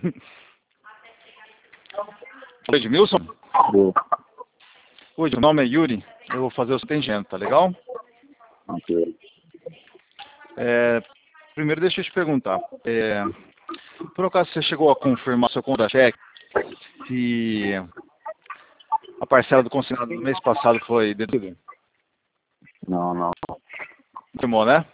Oi, Edmilson? Boa. Oi, meu nome é Yuri. Eu vou fazer o seu atendimento, tá legal? Ok. Primeiro, deixa eu te perguntar. Por acaso você chegou a confirmar seu contra-cheque se a parcela do consignado do mês passado foi deduzida? Não. Confirmou, né?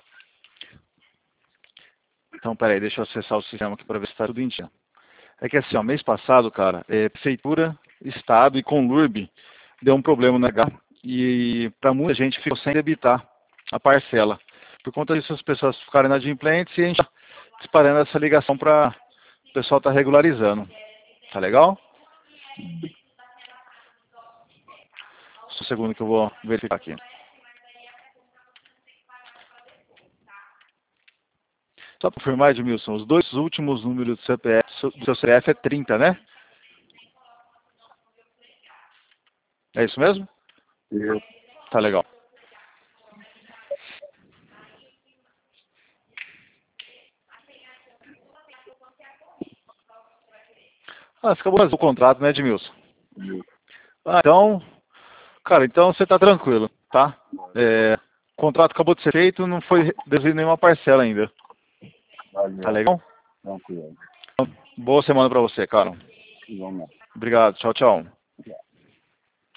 Então, peraí, deixa eu acessar o sistema aqui para ver se está tudo em dia. É que assim, ó, mês passado, cara, Prefeitura, Estado e Conlurb deu um problema no RH e para muita gente ficou sem debitar a parcela. Por conta disso, as pessoas ficaram inadimplentes e a gente está disparando essa ligação para o pessoal estar regularizando. Tá legal? Só um segundo que eu vou verificar aqui. Só para confirmar, Edmilson, os dois últimos números do seu CPF é 30, né? É isso mesmo? Eu. Tá legal. Você acabou de fazer o contrato, né, Edmilson? Então, cara, então você tá tranquilo, tá? O contrato acabou de ser feito, não foi devido nenhuma parcela ainda. Tá Valeu. legal? Tranquilo. Boa semana pra você, cara. Igualmente. Obrigado, tchau, tchau.